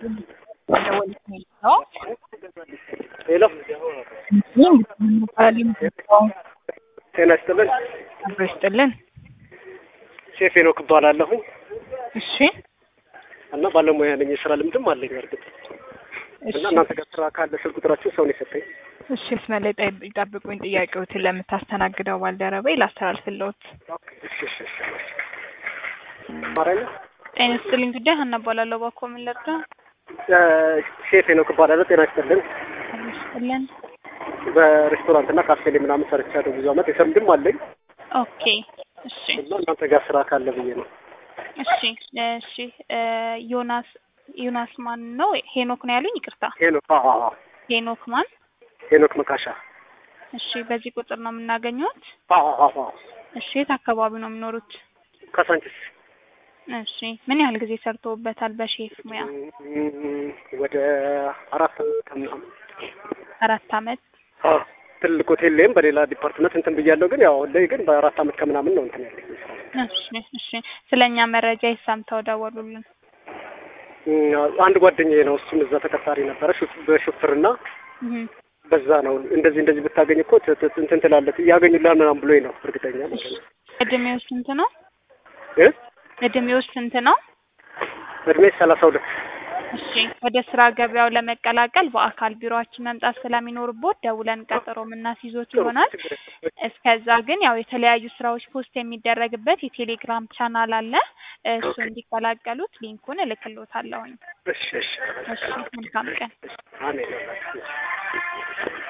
ነው ሄሎ ጤና ይስጥልን። አብረስጥልን። ሼፍ ሄኖክ እባላለሁኝ እሺ እና ባለሙያ ነኝ። የስራ ልምድም አለኝ እርግጥ እና እናንተ ጋር ስራ ካለ ስልክ ቁጥራችሁ ሰው ነው የሰጠኝ። እሺ ስመለጠ ይጠብቁኝ። ጥያቄዎትን ለምታስተናግደው ባልደረባዬ ላስተላልፍልዎት። እሺ ማረኝ። ጤና ይስጥልኝ። ጉዳይ ሀና እባላለሁ። እባክዎ ምን ልርዳ? ሼፍ ሄኖክ እባላለሁ። ጤና ይስጥልን። አብረስጥልን። በሬስቶራንት እና ካፌ ላይ ምናምን ሰርቻለሁ ብዙ አመት። የስራ ልምድም አለኝ። ኦኬ እሺ እና እናንተ ጋር ስራ ካለ ብዬ ነው። እሺ ዮናስ ማን ነው? ሄኖክ ነው ያሉኝ? ይቅርታ ሄኖክ ሄኖክ ማን? ሄኖክ መካሻ። እሺ በዚህ ቁጥር ነው የምናገኘውት? እሺ የት አካባቢ ነው የሚኖሩት? ካሳንቺስ። እሺ ምን ያህል ጊዜ ሰርተውበታል በሼፍ ሙያ? ወደ 4 አመት። ትልቅ ሆቴል ላይም በሌላ ዲፓርትመንት እንትን ብያለሁ። ግን ያው ላይ ግን በ4 አመት ከምናምን ነው እንትን ያለኝ። እሺ ስለኛ መረጃ ይሳምተው ደወሉልን። አንድ ጓደኛዬ ነው፣ እሱም እዛ ተቀጣሪ ነበረ በሹፍርና። በዛ ነው እንደዚህ ብታገኝ እኮ እንትን ትላለህ ያገኙልሃል ምናምን ብሎኝ ነው። እርግጠኛ ነኝ። እድሜው ስንት ነው? እድሜ 32። እሺ ወደ ስራ ገበያው ለመቀላቀል በአካል ቢሮአችን መምጣት ስለሚኖርቦት ደውለን ቀጠሮ የምናስይዞት ይሆናል። እስከዛ ግን ያው የተለያዩ ስራዎች ፖስት የሚደረግበት የቴሌግራም ቻናል አለ። እሱ እንዲቀላቀሉት ሊንኩን እልክልዎታለሁ። እሺ መልካም ቀን። አሜን።